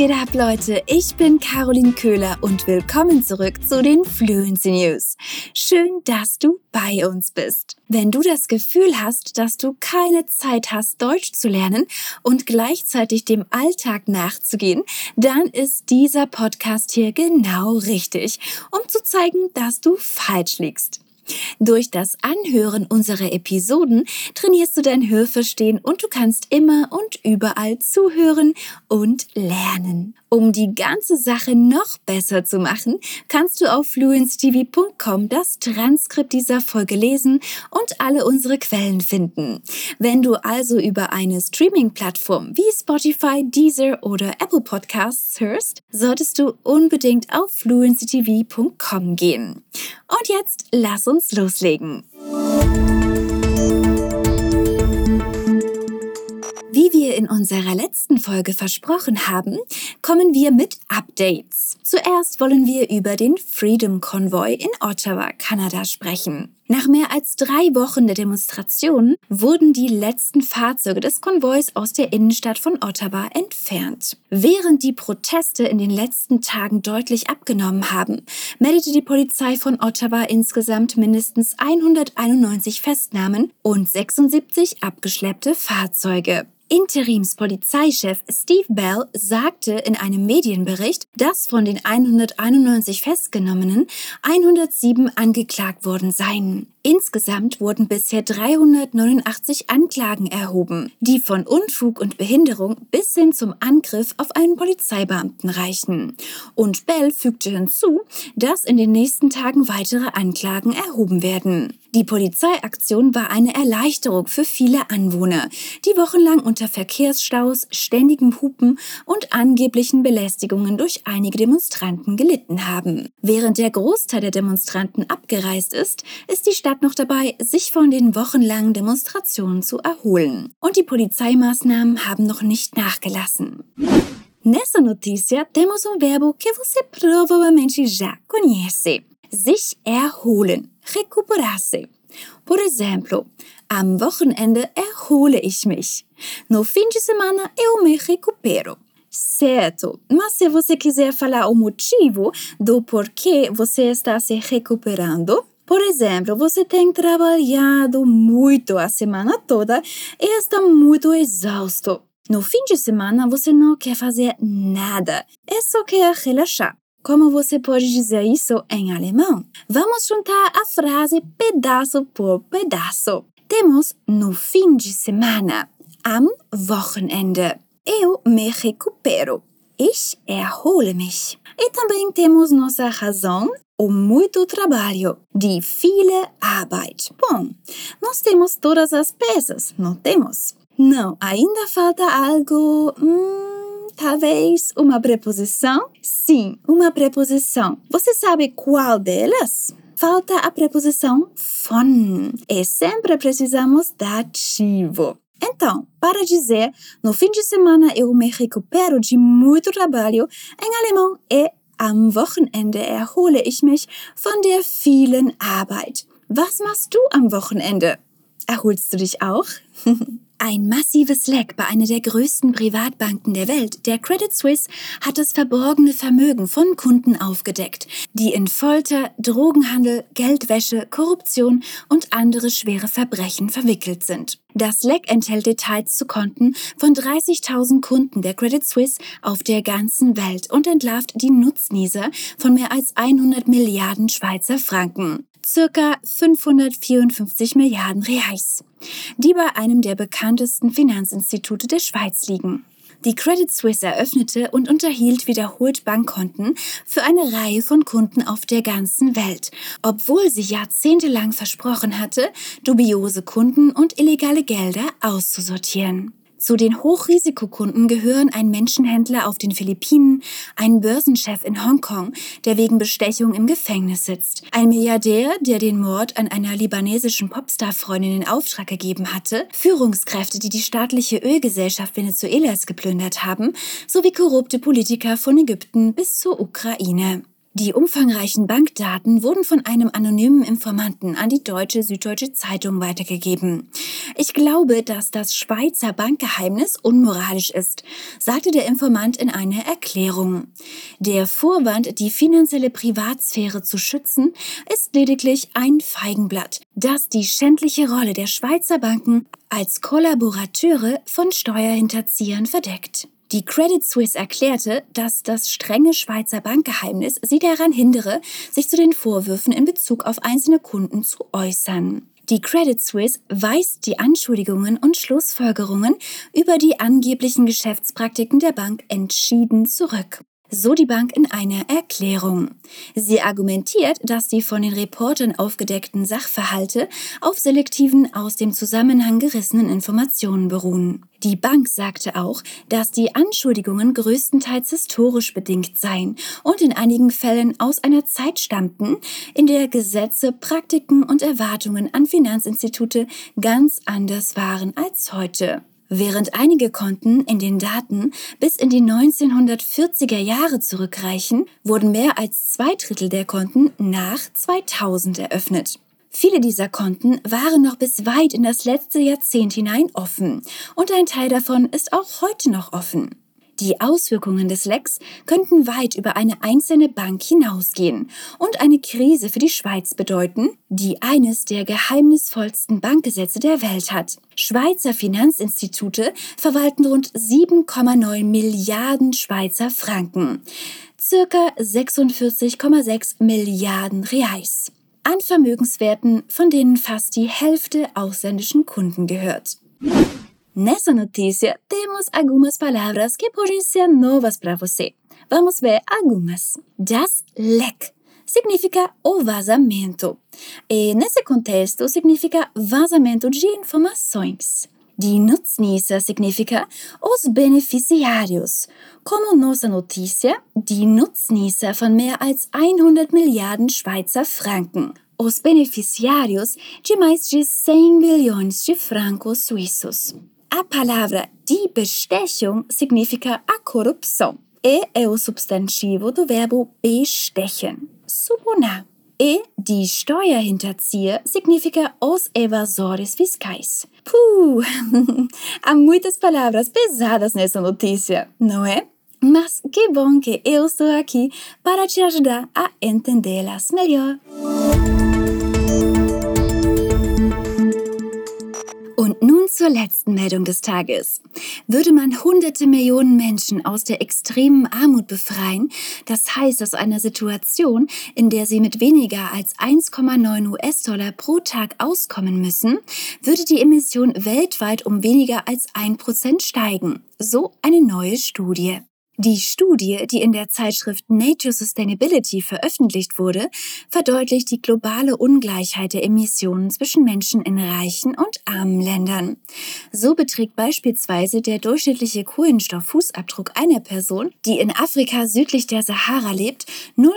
geht ab, Leute? Ich bin Caroline Köhler und willkommen zurück zu den Fluency News. Schön, dass du bei uns bist. Wenn du das Gefühl hast, dass du keine Zeit hast, Deutsch zu lernen und gleichzeitig dem Alltag nachzugehen, dann ist dieser Podcast hier genau richtig, um zu zeigen, dass du falsch liegst. Durch das Anhören unserer Episoden trainierst du dein Hörverstehen und du kannst immer und überall zuhören und lernen. Um die ganze Sache noch besser zu machen, kannst du auf fluencytv.com das Transkript dieser Folge lesen und alle unsere Quellen finden. Wenn du also über eine Streaming-Plattform wie Spotify, Deezer oder Apple Podcasts hörst, solltest du unbedingt auf fluencytv.com gehen. Und jetzt lass uns loslegen. Wie wir in unserer letzten Folge versprochen haben, kommen wir mit Updates. Zuerst wollen wir über den Freedom Convoy in Ottawa, Kanada sprechen. Nach mehr als 3 Wochen der Demonstrationen wurden die letzten Fahrzeuge des Konvois aus der Innenstadt von Ottawa entfernt. Während die Proteste in den letzten Tagen deutlich abgenommen haben, meldete die Polizei von Ottawa insgesamt mindestens 191 Festnahmen und 76 abgeschleppte Fahrzeuge. Interimspolizeichef Steve Bell sagte in einem Medienbericht, dass von den 191 Festgenommenen 107 angeklagt worden seien. Insgesamt wurden bisher 389 Anklagen erhoben, die von Unfug und Behinderung bis hin zum Angriff auf einen Polizeibeamten reichen. Und Bell fügte hinzu, dass in den nächsten Tagen weitere Anklagen erhoben werden. Die Polizeiaktion war eine Erleichterung für viele Anwohner, die wochenlang unter Verkehrsstaus, ständigem Hupen und angeblichen Belästigungen durch einige Demonstranten gelitten haben. Während der Großteil der Demonstranten abgereist ist, ist die Stadt noch dabei, sich von den wochenlangen Demonstrationen zu erholen. Und die Polizeimaßnahmen haben noch nicht nachgelassen. Nessa notícia, temos verbo que você provavelmente já conhece. Sich erholen, recuperar-se. Por exemplo, am Wochenende erhole ich mich. No fim de semana eu me recupero. Certo, mas se você quiser falar o motivo do porquê você está se recuperando, por exemplo, você tem trabalhado muito a semana toda e está muito exausto. No fim de semana você não quer fazer nada, é só quer relaxar. Como você pode dizer isso em alemão? Vamos juntar a frase pedaço por pedaço. Temos no fim de semana, am Wochenende. Eu me recupero. Ich erhole mich. E também temos nossa razão, o muito trabalho, die viele Arbeit. Bom, nós temos todas as peças, não temos? Não, ainda falta algo... Talvez uma preposição? Sim, uma preposição. Você sabe qual delas? Falta a preposição von. E sempre precisamos dativo. Então, para dizer, no fim de semana eu me recupero de muito trabalho, em alemão é am Wochenende erhole ich mich von der vielen Arbeit. Was machst du am Wochenende? Erholst du dich auch? Ein massives Leck bei einer der größten Privatbanken der Welt, der Credit Suisse, hat das verborgene Vermögen von Kunden aufgedeckt, die in Folter, Drogenhandel, Geldwäsche, Korruption und andere schwere Verbrechen verwickelt sind. Das Leck enthält Details zu Konten von 30.000 Kunden der Credit Suisse auf der ganzen Welt und entlarvt die Nutznießer von mehr als 100 Milliarden Schweizer Franken. Circa 554 Milliarden Reais, die bei einem der bekanntesten Finanzinstitute der Schweiz liegen. Die Credit Suisse eröffnete und unterhielt wiederholt Bankkonten für eine Reihe von Kunden auf der ganzen Welt, obwohl sie jahrzehntelang versprochen hatte, dubiose Kunden und illegale Gelder auszusortieren. Zu den Hochrisikokunden gehören ein Menschenhändler auf den Philippinen, ein Börsenchef in Hongkong, der wegen Bestechung im Gefängnis sitzt, ein Milliardär, der den Mord an einer libanesischen Popstar-Freundin in Auftrag gegeben hatte, Führungskräfte, die die staatliche Ölgesellschaft Venezuelas geplündert haben, sowie korrupte Politiker von Ägypten bis zur Ukraine. Die umfangreichen Bankdaten wurden von einem anonymen Informanten an die deutsche Süddeutsche Zeitung weitergegeben. Ich glaube, dass das Schweizer Bankgeheimnis unmoralisch ist, sagte der Informant in einer Erklärung. Der Vorwand, die finanzielle Privatsphäre zu schützen, ist lediglich ein Feigenblatt, das die schändliche Rolle der Schweizer Banken als Kollaborateure von Steuerhinterziehern verdeckt. Die Credit Suisse erklärte, dass das strenge Schweizer Bankgeheimnis sie daran hindere, sich zu den Vorwürfen in Bezug auf einzelne Kunden zu äußern. Die Credit Suisse weist die Anschuldigungen und Schlussfolgerungen über die angeblichen Geschäftspraktiken der Bank entschieden zurück. So die Bank in einer Erklärung. Sie argumentiert, dass die von den Reportern aufgedeckten Sachverhalte auf selektiven, aus dem Zusammenhang gerissenen Informationen beruhen. Die Bank sagte auch, dass die Anschuldigungen größtenteils historisch bedingt seien und in einigen Fällen aus einer Zeit stammten, in der Gesetze, Praktiken und Erwartungen an Finanzinstitute ganz anders waren als heute. Während einige Konten in den Daten bis in die 1940er Jahre zurückreichen, wurden mehr als 2/3 der Konten nach 2000 eröffnet. Viele dieser Konten waren noch bis weit in das letzte Jahrzehnt hinein offen und ein Teil davon ist auch heute noch offen. Die Auswirkungen des Lecks könnten weit über eine einzelne Bank hinausgehen und eine Krise für die Schweiz bedeuten, die eines der geheimnisvollsten Bankgesetze der Welt hat. Schweizer Finanzinstitute verwalten rund 7,9 Milliarden Schweizer Franken, ca. 46,6 Milliarden Reais, an Vermögenswerten, von denen fast die Hälfte ausländischen Kunden gehört. Nessa notícia, temos algumas palavras que podem ser novas para você. Vamos ver algumas. Das leque significa o vazamento. E nesse contexto, significa vazamento de informações. Die Nutznießer significa os beneficiários. Como nossa notícia, die Nutznießer von mehr als 100 Milliarden Schweizer Franken. Os beneficiários de mais de 100 bilhões de francos suíços. A palavra de bestechung significa a corrupção. E é o substantivo do verbo bestechen, subornar. E de Steuerhinterzieher significa os evasores fiscais. Há muitas palavras pesadas nessa notícia, não é? Mas que bom que eu estou aqui para te ajudar a entendê-las melhor. Und nun zur letzten Meldung des Tages. Würde man hunderte Millionen Menschen aus der extremen Armut befreien, das heißt aus einer Situation, in der sie mit weniger als 1,9 US-Dollar pro Tag auskommen müssen, würde die Emission weltweit um weniger als 1% steigen. So eine neue Studie. Die Studie, die in der Zeitschrift Nature Sustainability veröffentlicht wurde, verdeutlicht die globale Ungleichheit der Emissionen zwischen Menschen in reichen und armen Ländern. So beträgt beispielsweise der durchschnittliche Kohlenstofffußabdruck einer Person, die in Afrika südlich der Sahara lebt,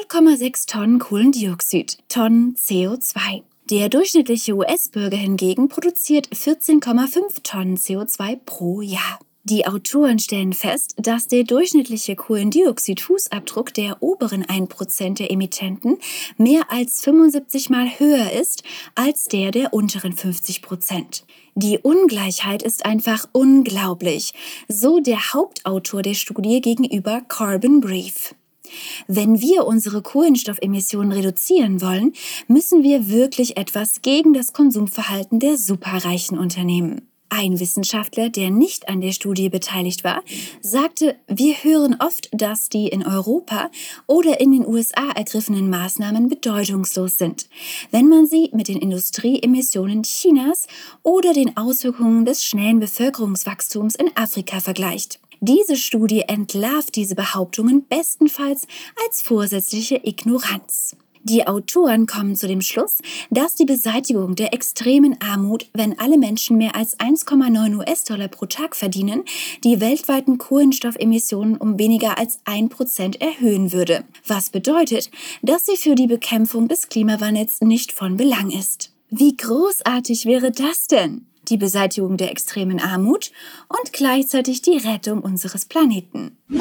0,6 Tonnen Kohlendioxid, Tonnen CO2. Der durchschnittliche US-Bürger hingegen produziert 14,5 Tonnen CO2 pro Jahr. Die Autoren stellen fest, dass der durchschnittliche Kohlendioxid-Fußabdruck der oberen 1% der Emittenten mehr als 75 Mal höher ist als der unteren 50%. Die Ungleichheit ist einfach unglaublich, so der Hauptautor der Studie gegenüber Carbon Brief. Wenn wir unsere Kohlenstoffemissionen reduzieren wollen, müssen wir wirklich etwas gegen das Konsumverhalten der superreichen unternehmen. Ein Wissenschaftler, der nicht an der Studie beteiligt war, sagte, wir hören oft, dass die in Europa oder in den USA ergriffenen Maßnahmen bedeutungslos sind, wenn man sie mit den Industrieemissionen Chinas oder den Auswirkungen des schnellen Bevölkerungswachstums in Afrika vergleicht. Diese Studie entlarvt diese Behauptungen bestenfalls als vorsätzliche Ignoranz. Die Autoren kommen zu dem Schluss, dass die Beseitigung der extremen Armut, wenn alle Menschen mehr als 1,9 US-Dollar pro Tag verdienen, die weltweiten Kohlenstoffemissionen um weniger als 1% erhöhen würde. Was bedeutet, dass sie für die Bekämpfung des Klimawandels nicht von Belang ist. Wie großartig wäre das denn? Die Beseitigung der extremen Armut und gleichzeitig die Rettung unseres Planeten.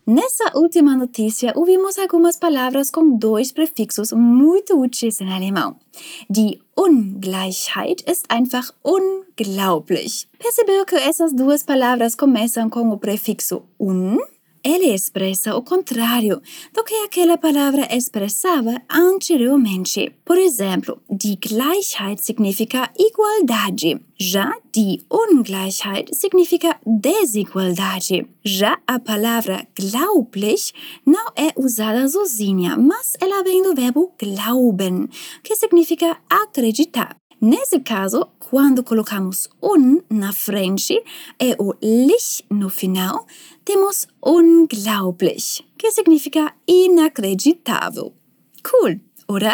Nessa última notícia, ouvimos algumas palavras com dois prefixos muito úteis em alemão. Die Ungleichheit ist einfach unglaublich. Percebeu que essas duas palavras começam com o prefixo un? Ele expressa o contrário do que aquela palavra expressava anteriormente. Por exemplo, die Gleichheit significa igualdade. Já die Ungleichheit significa desigualdade. Já a palavra glaublich não é usada sozinha, mas ela vem do verbo glauben, que significa acreditar. Nesse caso, quando colocamos na frente e o lich no final, temos unglaublich, que significa inacreditável. Cool, oder?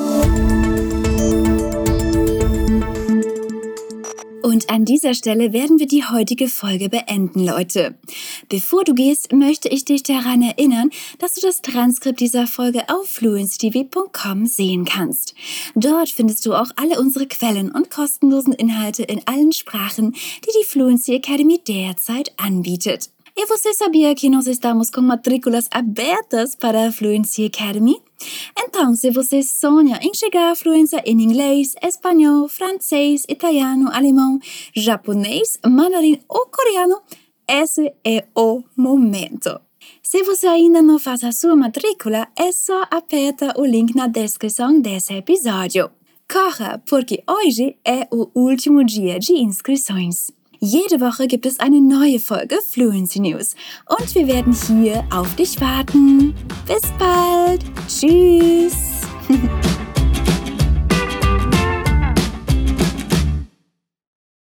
Und an dieser Stelle werden wir die heutige Folge beenden, Leute. Bevor du gehst, möchte ich dich daran erinnern, dass du das Transkript dieser Folge auf fluencytv.com sehen kannst. Dort findest du auch alle unsere Quellen und kostenlosen Inhalte in allen Sprachen, die die Fluency Academy derzeit anbietet. E você sabia que nós estamos com matrículas abertas para a Fluency Academy? Então, se você sonha em chegar à fluência em inglês, espanhol, francês, italiano, alemão, japonês, mandarim ou coreano, esse é o momento. Se você ainda não faz a sua matrícula, é só apertar o link na descrição desse episódio. Corra, porque hoje é o último dia de inscrições. Jede Woche gibt es eine neue Folge Fluency News und wir werden hier auf dich warten. Bis bald. Tschüss.